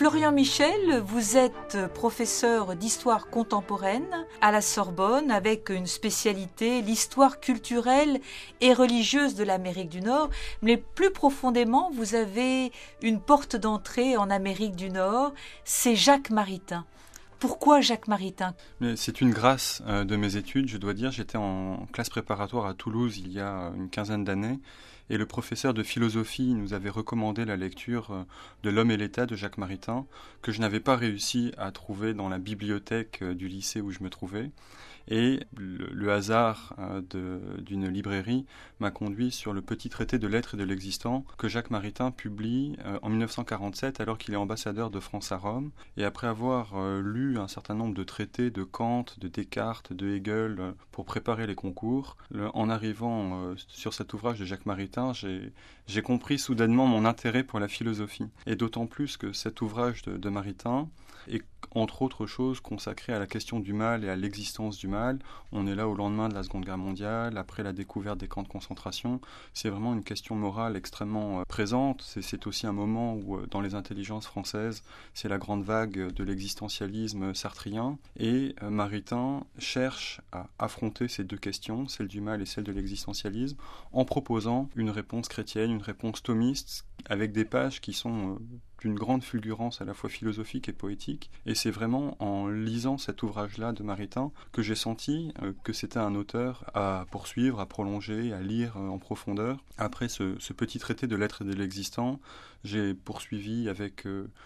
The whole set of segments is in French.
Florian Michel, vous êtes professeur d'histoire contemporaine à la Sorbonne avec une spécialité, l'histoire culturelle et religieuse de l'Amérique du Nord. Mais plus profondément, vous avez une porte d'entrée en Amérique du Nord, c'est Jacques Maritain. Pourquoi Jacques Maritain ? C'est une grâce de mes études, je dois dire. J'étais en classe préparatoire à Toulouse il y a une quinzaine d'années. Et le professeur de philosophie nous avait recommandé la lecture de L'Homme et l'État de Jacques Maritain, que je n'avais pas réussi à trouver dans la bibliothèque du lycée où je me trouvais. Et le hasard d'une librairie m'a conduit sur le petit traité de l'être et de l'existant que Jacques Maritain publie en 1947 alors qu'il est ambassadeur de France à Rome. Et après avoir lu un certain nombre de traités de Kant, de Descartes, de Hegel pour préparer les concours, en arrivant sur cet ouvrage de Jacques Maritain, j'ai compris soudainement mon intérêt pour la philosophie. Et d'autant plus que cet ouvrage de Maritain est entre autres choses consacré à la question du mal et à l'existence du mal. On est là au lendemain de la Seconde Guerre mondiale, après la découverte des camps de concentration. C'est vraiment une question morale extrêmement présente. C'est aussi un moment où, dans les intelligences françaises, c'est la grande vague de l'existentialisme sartrien. Et Maritain cherche à affronter ces deux questions, celle du mal et celle de l'existentialisme, en proposant une réponse chrétienne, une réponse thomiste, avec des pages qui sont d'une grande fulgurance à la fois philosophique et poétique. Et c'est vraiment en lisant cet ouvrage-là de Maritain que j'ai senti que c'était un auteur à poursuivre, à prolonger, à lire en profondeur. Après ce petit traité de l'être et de l'existant, j'ai poursuivi avec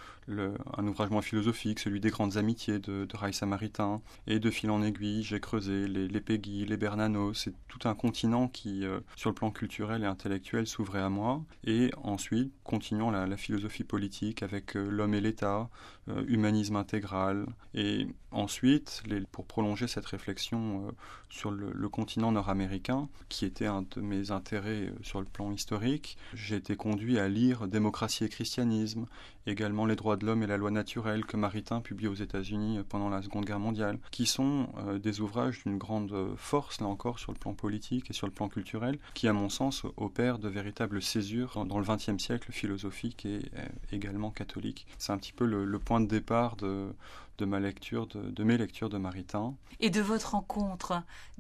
un ouvrage moins philosophique, celui des grandes amitiés de Raissa Maritain, et de fil en aiguille, j'ai creusé les Péguy, les Bernanos. C'est tout un continent qui, sur le plan culturel et intellectuel, s'ouvrait à moi. Et ensuite, continuant la philosophie politique avec L'Homme et l'État, humanisme intégral. Et ensuite, pour prolonger cette réflexion sur le continent nord-américain, qui était un de mes intérêts sur le plan historique, j'ai été conduit à lire Démocratie et christianisme, également Les droits de l'homme et la loi naturelle que Maritain publie aux États-Unis pendant la Seconde Guerre mondiale, qui sont des ouvrages d'une grande force, là encore, sur le plan politique et sur le plan culturel, qui, à mon sens, opèrent de véritables césures dans le XXe siècle philosophique et également catholique. C'est un petit peu le point de départ de mes lectures de Maritain. Et de votre rencontre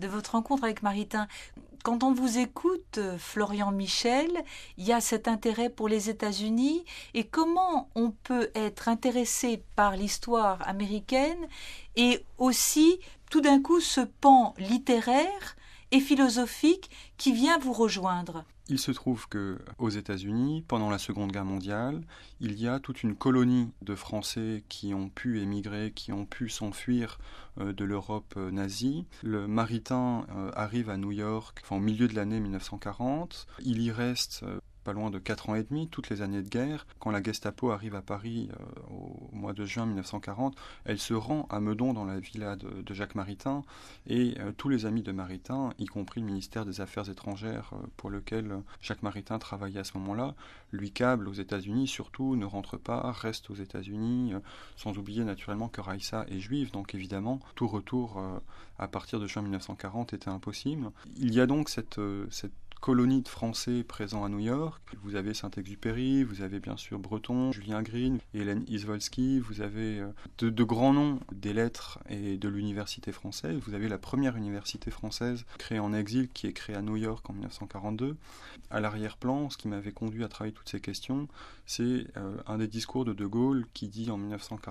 avec Maritain. Quand on vous écoute, Florian Michel, il y a cet intérêt pour les États-Unis, et comment on peut être intéressé par l'histoire américaine et aussi, tout d'un coup, ce pan littéraire et philosophique qui vient vous rejoindre. Il se trouve qu'aux États-Unis, pendant la Seconde Guerre mondiale, il y a toute une colonie de Français qui ont pu émigrer, qui ont pu s'enfuir de l'Europe nazie. Le Maritain arrive à New York au milieu de l'année 1940. Il y reste pas loin de 4 ans et demi, toutes les années de guerre. Quand la Gestapo arrive à Paris au mois de juin 1940, elle se rend à Meudon dans la villa de Jacques Maritain, et tous les amis de Maritain, y compris le ministère des Affaires étrangères pour lequel Jacques Maritain travaillait à ce moment-là, lui câblent aux États-Unis, surtout ne rentre pas, reste aux États-Unis, sans oublier naturellement que Raissa est juive, donc évidemment tout retour à partir de juin 1940 était impossible. Il y a donc cette colonie de Français présents à New York. Vous avez Saint-Exupéry, vous avez bien sûr Breton, Julien Green, Hélène Izvolsky, vous avez de grands noms des lettres et de l'université française. Vous avez la première université française créée en exil qui est créée à New York en 1942. À l'arrière-plan, ce qui m'avait conduit à travailler toutes ces questions, c'est un des discours de Gaulle qui dit en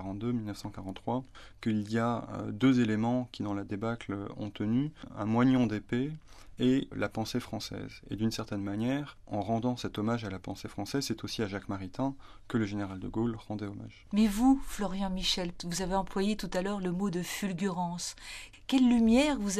1942-1943 qu'il y a deux éléments qui dans la débâcle ont tenu, un moignon d'épée et la pensée française. Et d'une certaine manière, en rendant cet hommage à la pensée française, c'est aussi à Jacques Maritain que le général de Gaulle rendait hommage. Mais vous, Florian Michel, vous avez employé tout à l'heure le mot de fulgurance. Quelle lumière vous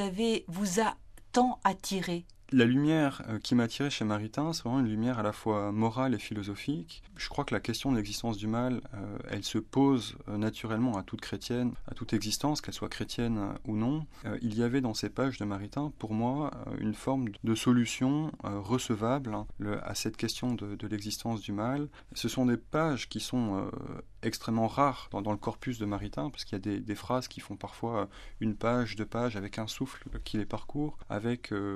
a tant attiré ? La lumière qui m'a attiré chez Maritain, c'est vraiment une lumière à la fois morale et philosophique. Je crois que la question de l'existence du mal, elle se pose naturellement à toute chrétienne, à toute existence, qu'elle soit chrétienne ou non. Il y avait dans ces pages de Maritain, pour moi, une forme de solution recevable à cette question de l'existence du mal. Ce sont des pages qui sont extrêmement rares dans le corpus de Maritain, parce qu'il y a des phrases qui font parfois une page, 2 pages, avec un souffle qui les parcourt, avec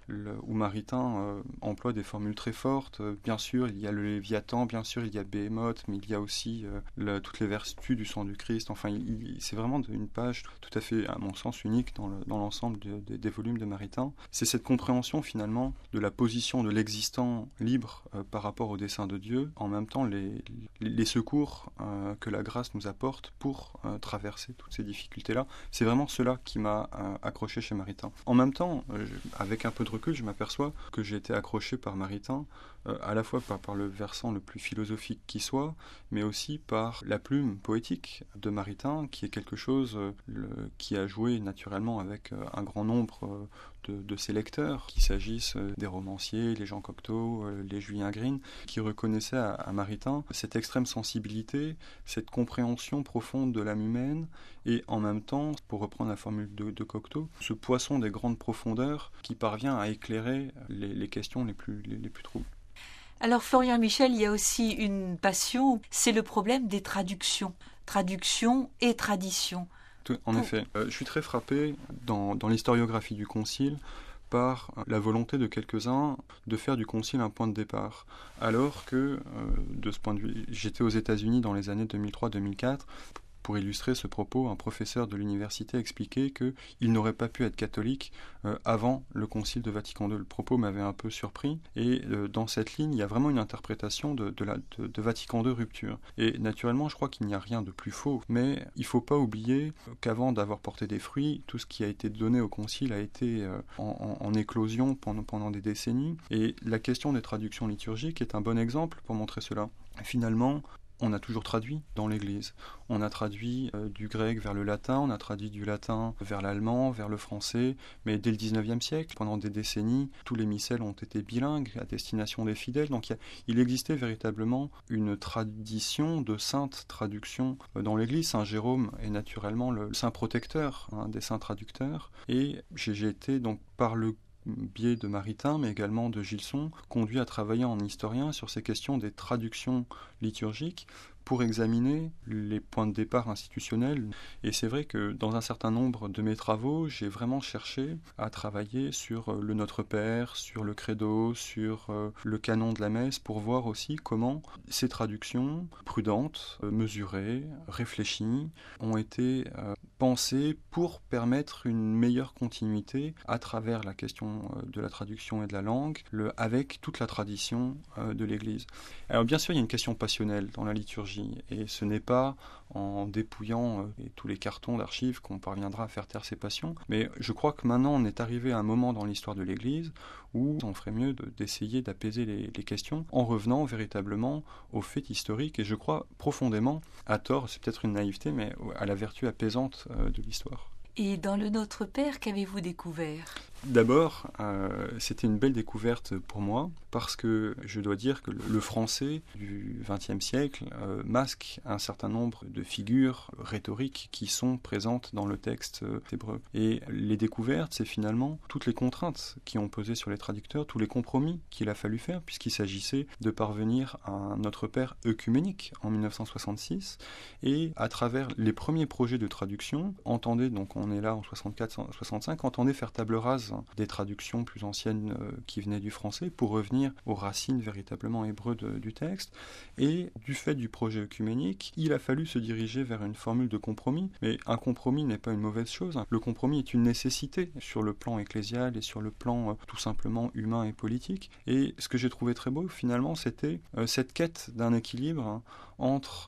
où Maritain emploie des formules très fortes. Bien sûr, il y a le Léviathan, bien sûr, il y a Béhémoth, mais il y a aussi toutes les vertus du sang du Christ. Enfin, c'est vraiment une page tout à fait, à mon sens, unique dans l'ensemble des volumes de Maritain. C'est cette compréhension, finalement, de la position de l'existant libre par rapport au dessein de Dieu, en même temps les secours que la grâce nous apporte pour traverser toutes ces difficultés-là. C'est vraiment cela qui m'a accroché chez Maritain. En même temps, avec un peu de recul, je m'aperçois que j'ai été accroché par Maritain, à la fois par le versant le plus philosophique qui soit, mais aussi par la plume poétique de Maritain, qui est quelque chose qui a joué naturellement avec un grand nombre de ses lecteurs, qu'il s'agisse des romanciers, les Jean Cocteau, les Julien Green, qui reconnaissaient à Maritain cette extrême sensibilité, cette compréhension profonde de l'âme humaine, et en même temps, pour reprendre la formule de Cocteau, ce poisson des grandes profondeurs qui parvient à éclairer les questions les plus troubles. Alors Florian Michel, il y a aussi une passion, c'est le problème des traductions. Traduction et tradition. En effet, je suis très frappé dans l'historiographie du Concile par la volonté de quelques-uns de faire du Concile un point de départ. Alors que, de ce point de vue, j'étais aux États-Unis dans les années 2003-2004. Pour illustrer ce propos, un professeur de l'université expliquait qu'il n'aurait pas pu être catholique avant le Concile de Vatican II. Le propos m'avait un peu surpris, et dans cette ligne, il y a vraiment une interprétation de Vatican II rupture. Et naturellement, je crois qu'il n'y a rien de plus faux, mais il ne faut pas oublier qu'avant d'avoir porté des fruits, tout ce qui a été donné au Concile a été en éclosion pendant des décennies, et la question des traductions liturgiques est un bon exemple pour montrer cela. Finalement, on a toujours traduit dans l'Église. On a traduit du grec vers le latin, on a traduit du latin vers l'allemand, vers le français, mais dès le XIXe siècle, pendant des décennies, tous les missels ont été bilingues à destination des fidèles. Donc il existait véritablement une tradition de sainte traduction dans l'Église. Saint Jérôme est naturellement le saint protecteur des saints traducteurs. Et j'ai été donc par le biais de Maritain, mais également de Gilson, conduit à travailler en historien sur ces questions des traductions liturgiques pour examiner les points de départ institutionnels. Et c'est vrai que dans un certain nombre de mes travaux, j'ai vraiment cherché à travailler sur le Notre Père, sur le Credo, sur le canon de la messe, pour voir aussi comment ces traductions prudentes, mesurées, réfléchies, ont été pensées pour permettre une meilleure continuité à travers la question de la traduction et de la langue, avec toute la tradition de l'Église. Alors bien sûr, il y a une question passionnelle dans la liturgie, et ce n'est pas en dépouillant tous les cartons d'archives qu'on parviendra à faire taire ces passions, mais je crois que maintenant on est arrivé à un moment dans l'histoire de l'Église où on ferait mieux d'essayer d'apaiser les questions en revenant véritablement aux faits historiques, et je crois profondément, à tort, c'est peut-être une naïveté, mais à la vertu apaisante de l'histoire. Et dans le Notre Père, qu'avez-vous découvert ? D'abord, c'était une belle découverte pour moi, parce que je dois dire que le français du XXe siècle masque un certain nombre de figures rhétoriques qui sont présentes dans le texte hébreu. Et les découvertes, c'est finalement toutes les contraintes qui ont pesé sur les traducteurs, tous les compromis qu'il a fallu faire, puisqu'il s'agissait de parvenir à un Notre Père œcuménique en 1966, et à travers les premiers projets de traduction, donc on est là en 64-65, entendait faire table rase des traductions plus anciennes qui venaient du français pour revenir aux racines véritablement hébreux du texte. Et du fait du projet œcuménique, il a fallu se diriger vers une formule de compromis. Mais un compromis n'est pas une mauvaise chose. Le compromis est une nécessité sur le plan ecclésial et sur le plan tout simplement humain et politique. Et ce que j'ai trouvé très beau finalement, c'était cette quête d'un équilibre entre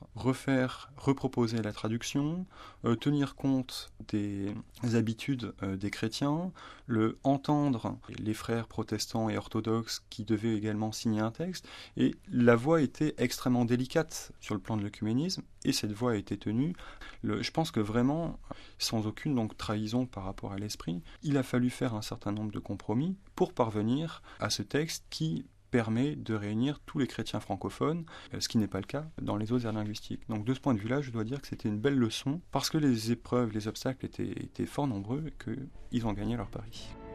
reproposer la traduction, tenir compte des habitudes des chrétiens, entendre les frères protestants et orthodoxes qui devaient également signer un texte, et la voie était extrêmement délicate sur le plan de l'œcuménisme, et cette voie a été tenue. Je pense que vraiment, sans aucune trahison par rapport à l'esprit, il a fallu faire un certain nombre de compromis pour parvenir à ce texte qui permet de réunir tous les chrétiens francophones, ce qui n'est pas le cas dans les autres aires linguistiques. Donc de ce point de vue-là, je dois dire que c'était une belle leçon, parce que les épreuves, les obstacles étaient fort nombreux et qu'ils ont gagné leur pari.